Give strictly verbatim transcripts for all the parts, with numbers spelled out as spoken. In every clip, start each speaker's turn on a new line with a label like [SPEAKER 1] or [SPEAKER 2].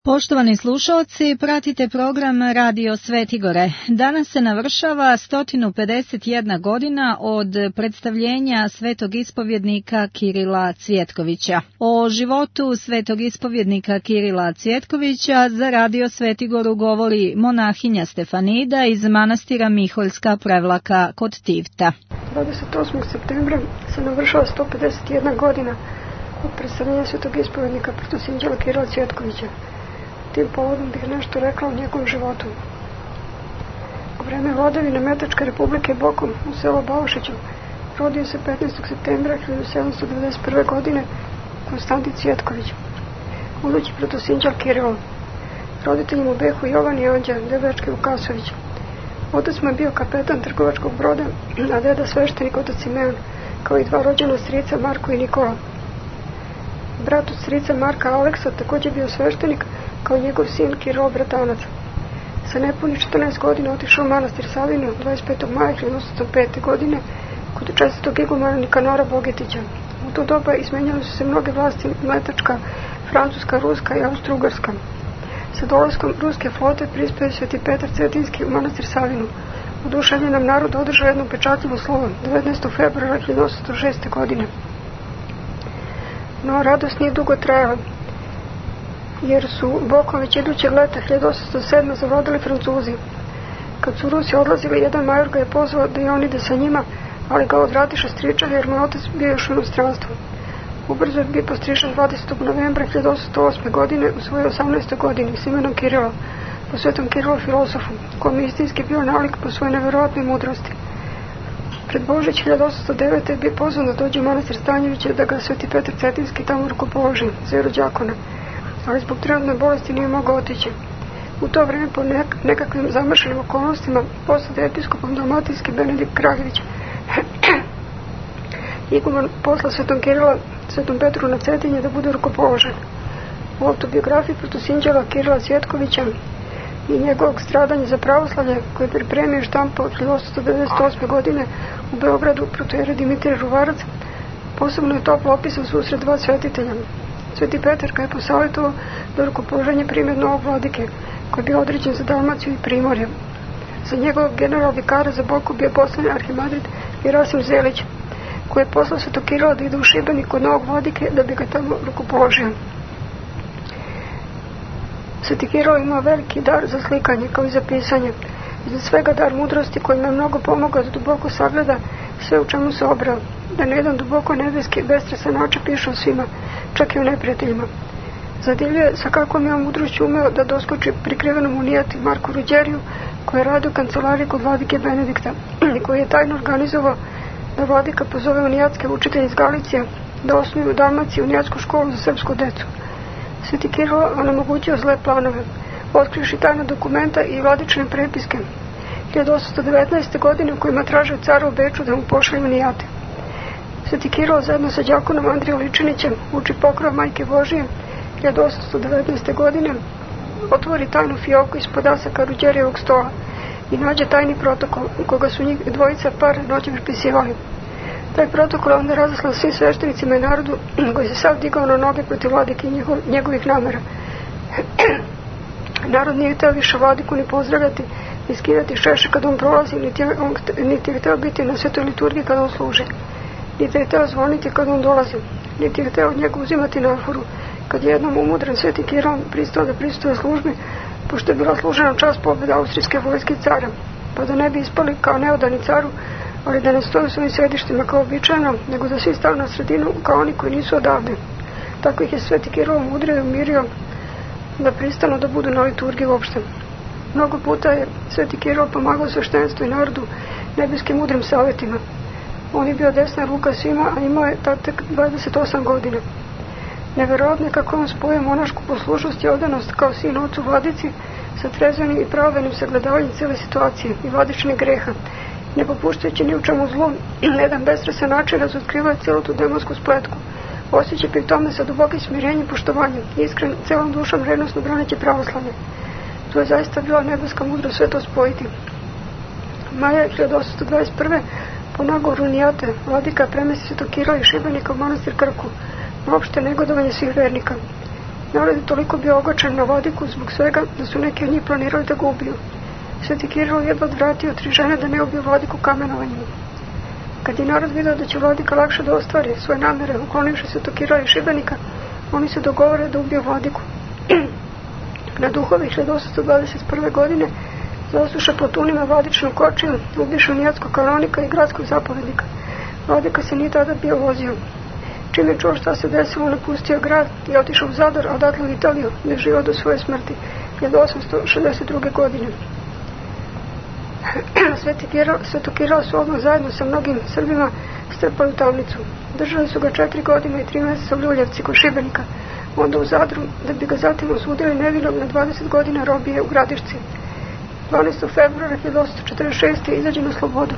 [SPEAKER 1] Poštovani slušalci, pratite program Radio Svetigore. Danas se navršava sto pedeset jedna godina od predstavljenja svetog ispovjednika Kirila Cvjetkovića. O životu svetog ispovjednika Kirila Cvjetkovića za Radio Svetigoru govori monahinja Stefanida iz manastira Miholjska Prevlaka kod Tivta.
[SPEAKER 2] dvadeset osmog septembra se navršava sto pedeset jedna godina od predstavljenja svetog ispovjednika protosinđela Kirila Cvjetkovića. Tim povodom bih nešto rekla o njegovom životu. U vreme vladavine Metačke republike Bokom u selu Baušiću rodio se petnaestog septembra hiljadu sedamsto devedeset prve. godine Konstantin Cvjetković, budući protosinđel Kirilo. Roditelji mu behu Jovan i Anđa Debečki Vukasović. Otac mu je bio kapetan trgovačkog broda, a deda sveštenik otac Simeon, kao i dva rođena strica Marko i Nikola. Brat od strica Marka Aleksa također bio sveštenik, kao njegov sin Kirilo bratanac. Sa nepuni četrnaest godina otišao u manastir Savinu dvadeset petog maja hiljadu osamsto pete. godine kod čestitog igumana Nikanora Bogetića. U to doba izmenjale su se mnoge vlasti Mletačka, Francuska, Ruska i Austro-Ugarska. Sa dolaskom ruske flote prispeo je Sveti Petar Cetinski u manastir Savinu. Oduševljen nam narod održao jedno pečatljivo slovo devetnaestog februara hiljadu osamsto šeste. godine. No, radost nije dugo trajala, jer su Bokom već idućeg leta hiljadu osamsto sedme. zavladali Francuzi. Kad su Rusi odlazili, jedan major ga je pozvao da i on ide sa njima, ali ga odvratiše stričar jer mu je otac bio još u inostranstvu. Ubrzo je bio postričan dvadesetog novembra hiljadu osamsto osme. godine u svojoj osamnaestoj. godini s imenom Kirilo, po svetom Kirilu filosofu, kom je istinski bio nalik po svojoj neverovatnoj mudrosti. Pred Božić hiljadu osamsto devete. je bio pozvan da dođe u manastir Stanjevića da ga Sveti Petar Cetinski tamo rukopoloži za đakona, ali zbog trenutne bolesti nije mogao otići. U to vreme, po nek- nekakvim zamršenim okolnostima, postade episkopom dalmatinski Benedikt Kraljević. Iguman posla svetom Kirila, svetom Petru na Cetinje da bude rukopoložen. U autobiografiji protosinđela Kirila Cvjetkovića i njegovog stradanja za pravoslavlje, koje je pripremio i štampao od hiljadu osamsto devedeset osme. godine u Beogradu protojere Dimitrije Ruvarac, posebno je toplo opisan susret dva svetitelja. Sveti Petar ga je posavjetovao da rukopoloženje prime od novog vladike, koji je bio određen za Dalmaciju i Primorje. Za njegovog general vikara za Boku bio poslan arhimadrid Gerasim Zelić, koji je poslao svetog Kirila da ide u Šibenik kod novog vladike da bi ga tamo rukopoložio. Sveti Kirilo imao veliki dar za slikanje, kao i za pisanje. Iza svega dar mudrosti koji mu je mnogo pomogao da duboko sagleda sve u čemu se obrao, da na jedan duboko nebeski bestresan način piše o svima, čak i o neprijateljima. Zadivljuje sa kakvom je on mudrošću umeo da doskoči prikrivenom unijati Marku Ruđeriju, koji je radio u kancelariji kod vladike Benedikta i koji je tajno organizovao da vladika pozove unijatske učitelje iz Galicije da osnuju u Dalmaciji unijatsku školu za srpsku decu. Sveti Kirilo onemogućio zle planove, otkrivši tajna dokumenta i vladične prepiske hiljadu osamsto devetnaeste. godine u kojima traže cara u Beču da mu pošalju unijate. Sveti Kirilo zajedno sa đakonom Andrijom Ličinićem uči pokrov Majke Božije hiljadu osamsto devetnaeste. godine, otvori tajnu fioku ispod asaka Ruđerijevog stola i nađe tajni protokol u koga su njih dvojica par noći prepisivali. Taj protokol onda razaslao svim sveštenicima i narodu, koji se sav digao na noge protiv vladike i njegov, njegovih namera. Narod nije hteo više vladiku ni pozdravljati, ni skidati šeše kad on prolazi, niti je, on, niti je hteo biti na svetoj liturgiji kad on služi, niti je hteo zvoniti kad on dolazi, niti je hteo od njega uzimati naforu, kad je jednom umudren Sveti Kiril pristao da prisustuje službi, pošto je bila služena čast pobjeda austrijske vojske i cara, pa da ne bi ispali kao neodani caru, ali da ne stoju u svojim središtima kao običajno, nego da svi stanu na sredinu kao oni koji nisu odavde. Tako ih je Sveti Kiril mudrio i umirio da pristanu da budu na liturgiji uopšte. Mnogo puta je Sveti Kiril pomagao sveštenstvu i narodu nebeskim mudrim savjetima. On je bio desna ruka svima, a imao je tad tek dvadeset osam godina. Neverovatno je kako on spojio monašku poslušnost i odanost kao sin ocu vladici sa trezvenim i pravovernim sagledavanjem cijele situacije i vladičnih greha, ne popuštajući ni u čemu zlu, na jedan bestresan način razotkriva cijelu tu demonsku spletku, osjeća pri tome sa dubokim smirenjem i poštovanjem, iskren, celom dušom revnosno braneći pravoslavlje. To je zaista bila nebeska mudrost sve to spojiti. Maja hiljadu osamsto dvadeset prve. po nagovoru unijate, vladika premesti Svetog Kirila i Šibenika u manastir Krku, na opšte negodovanje svih vernika. Narod je toliko bio ogačen na Vladiku zbog svega da su neki od njih planirali da ga ubiju. Sveti Kiril jedva odvratio tri žene da ne ubiju Vladiku kamenovanjem. Kad je narod vidio da će Vladika lakše da ostvari svoje namere, uklonivši Svetog Kirila i Šibenika, oni se dogovore da ubiju Vladiku. Na duhovi hiljadu osamsto dvadeset prve. godine zasuše platunima Vladičnu kočiju, ubišu nijatskog kanonika i gradskog zapovednika. Vladika se nije tada bio vozio. Čim je čuo šta se desilo, napustio grad i otišao u Zadar, a odatle u Italiju, gdje je živio do svoje smrti, hiljadu osamsto šezdeset druge. godine. Sveti Kiril, Sveto Kirila su odmah zajedno sa mnogim Srbima strpali u tamnicu. Držali su ga četiri godine i tri mjeseca u Ljuljevci kod Šibenika, onda u Zadru, da bi ga zatim osudili nevinog na dvadeset godina robije u Gradišci. dvanaestog februara hiljadu osamsto četrdeset šeste. izađe na slobodu.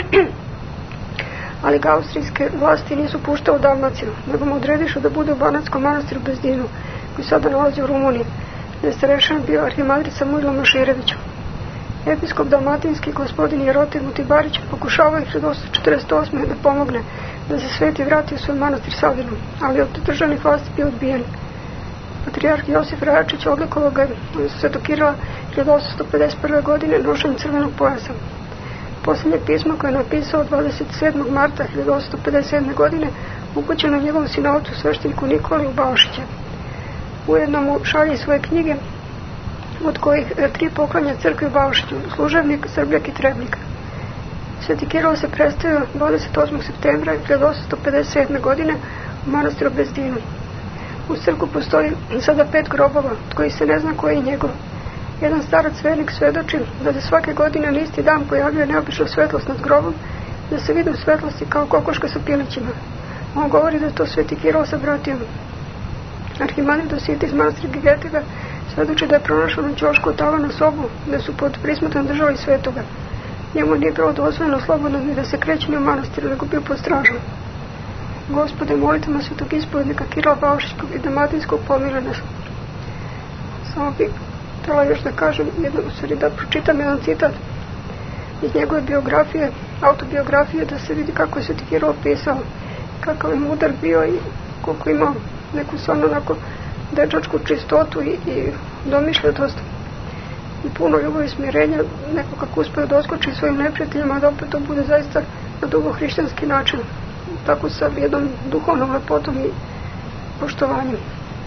[SPEAKER 2] Ali ga austrijske vlasti nisu puštao u Dalmaciju, nego mu odredišu da bude u Banatskom manastiru Bezdinu, koji sada nalazi u Rumuniji, gdje je starešan bio arhimandrit Samuilo Moširević. Episkop dalmatinski gospodin Jerotim Mutibarić pokušavao je hiljadu osamsto četrdeset osme. da pomogne da se sveti vrati u svoj manastir Savinu, ali od državnih vlasti bio odbijen. Patrijarh Josif Rajačić odlikovao ga Svetog Kirila hiljadu osamsto pedeset prve. godine nošenjem crvenog pojasa. Posljednje pismo koje je napisao dvadeset sedmog marta hiljadu osamsto pedeset sedme. godine upućeno njegovom sinovcu svešteniku Nikoli u Baušiće. Ujedno mu šalje svoje knjige, od kojih tri poklanja crkvi u Baušiću, Služevnik, Srbljak i Trebnik. Sveti Kiril se predstavio dvadeset osmog septembra hiljadu osamsto pedeset sedme. godine u manastiru Bezdinu. U crkvu postoji sada pet grobova, od kojih se ne zna koji je njegov. Jedan starac vernik svedoči da se svake godine na isti dan pojavljuje neobična svetlost nad grobom, da se vide u svetlosti kao kokoška sa pilićima. On govori da je to Sveti Kiril sa bratijom. Arhimandrit Dositej iz manastira Gegetiga svedoči da je pronašao na ćošku od tavana sobu, da su pod prismotom držali svetoga. Njemu nije bilo dozvoljeno slobodno ni da se kreće ni u manastiru, nego bio pod stražom. Gospode, molitvama Svetog ispovednika Kirila Baušićkog i Dalmatinskog pomile nas. Samo bih htjela još da kažem, jedan, u stvari da pročitam jedan citat iz njegove biografije, autobiografije, da se vidi kako je Sveti Kiril opisao, kakav je mudar bio i koliko imao neku stvarno onako dečačku čistotu i, i domišljatost i puno ljubavi i smirenja, neko kako uspio da oskoči svojim neprijateljima, da opet to bude zaista na dugo hrišćanski način, tako sa jednom duhovnom lepotom i poštovanjem.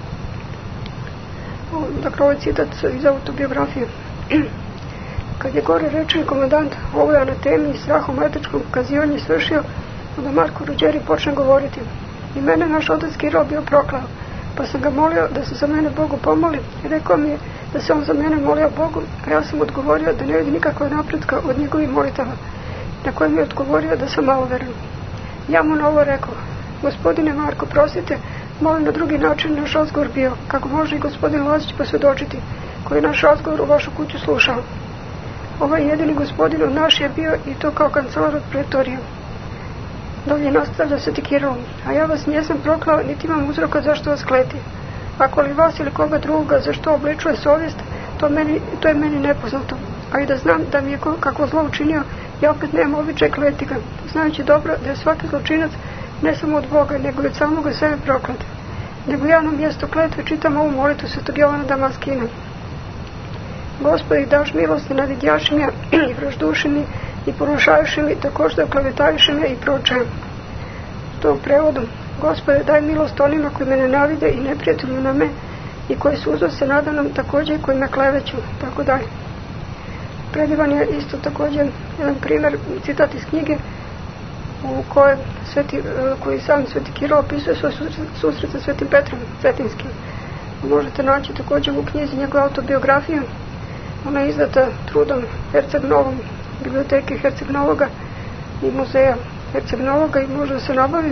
[SPEAKER 2] Dakle, ovaj citat iz autobiografije. Kad je gore rečeni komandant ovoj anatemi i strahom etečkog kazivanja svršio, onda Marko Ruđeri počne govoriti: i mene naš otac Kiril bio proklao, pa sam ga molio da se za mene Bogu pomoli i rekao mi je da se on za mene molio Bogu, a ja sam odgovorio da ne vidi nikakva napretka od njegovih molitava, na koje mi je odgovorio da sam maloveran. Ja mu na ovo rekao: gospodine Marko, prostite, molim na drugi način naš razgovor bio, kako može i gospodin Lazić posvjedočiti, koji je naš razgovor u vašu kuću slušao. Ovaj jedini gospodin od naš je bio i to kao kancelar od pretorija. Dalje nastavlja Sveti Kiril: a ja vas nisam proklao, niti imam uzroka zašto vas kleti. Ako li vas ili koga drugoga zašto obličuje savjest, to, meni, to je meni nepoznato. A i da znam da mi je kako zlo učinio, ja opet nemam običaj kleti ga, znajući dobro da je svaki zločinac ne samo od Boga, nego i od samoga sebe proklet. Nego ja na mjesto kletve čitam ovu molitvu Svetog Jovana Damaskina. Gospodi, daš milosti nadvidjaši me i vražduši mi i porušajuši mi, također da oklavetajuši me i pročajem. To u prevodu: Gospode, daj milost onima koji me nenavide i neprijatelju na me i koji su uznose nadanom, također i koji me kleveću, tako dalje. Predivan je isto također jedan primjer, citat iz knjige u kojoj sveti, koji sam Sveti Kiril opisuje svoj susret sa Svetim Petrom Cetinskim. Možete naći također u knjizi njegove autobiografije. Ona je izdata trudom Herceg Novom, biblioteke Herceg Novoga i muzeja Herceg Novoga i može da se nabavi.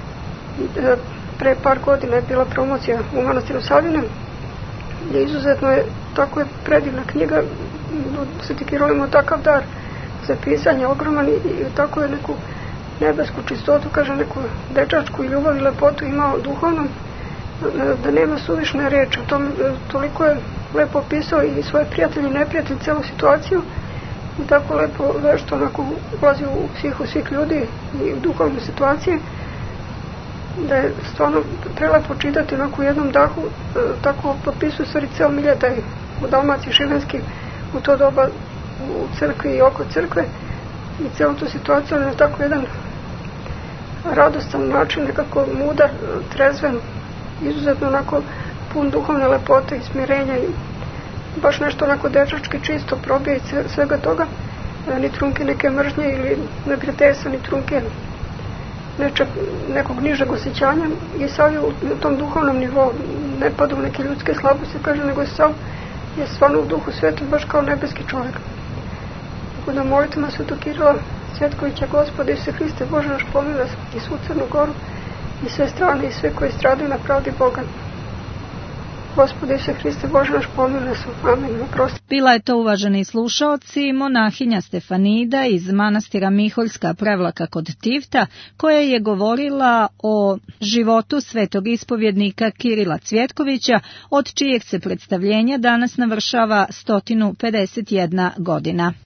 [SPEAKER 2] Pre par godina je bila promocija u manastiru Savinu. Izuzetno je, tako je predivna knjiga, Sveti Kiril imao takav dar za pisanje ogroman i, i tako je neku nebesku čistotu, kaže, neku dečačku i ljubav i lepotu imao duhovnom, da nema suvišne reči. U tom toliko je lepo opisao i svoje prijatelje i neprijatelje, celu situaciju i tako lepo vešto onako ulazi u psihu svih ljudi i u duhovne situacije da je stvarno prelepo čitati onako u jednom dahu, tako popisuje stvari ceo Miljetaj u Dalmaciji Šibenski, u to doba u crkvi i oko crkve i celu tu situaciju na tako jedan radostan način, nekako mudar, trezven, izuzetno onako pun duhovne lepote i smirenja i baš nešto onako dečački čisto probije i svega toga, ni trunke neke mržnje ili neprijateljstva, ni trunke nečeg, nekog nižeg osjećanja i sav je u tom duhovnom nivou, ne pada u neke ljudske slabosti, kaže, nego je sav je stvarno u duhu svetom, baš kao nebeski čovjek. Tako da molitvama Svetog Kirila Cvjetkovića, Gospode Isuse Hriste, Bože naš, pomiluj nas, i svu Crnu Goru i sve strane i sve koji stradaju na pravdi Boga. Gospode Isuse Hriste, Bože naš, pomiluj nas. Amen. Oprosti.
[SPEAKER 1] Bila je to, uvaženi slušaoci, monahinja Stefanida iz manastira Miholjska Prevlaka kod Tivta, koja je govorila o životu svetog ispovjednika Kirila Cvjetkovića, od čijeg se predstavljenja danas navršava sto pedeset jedna godina.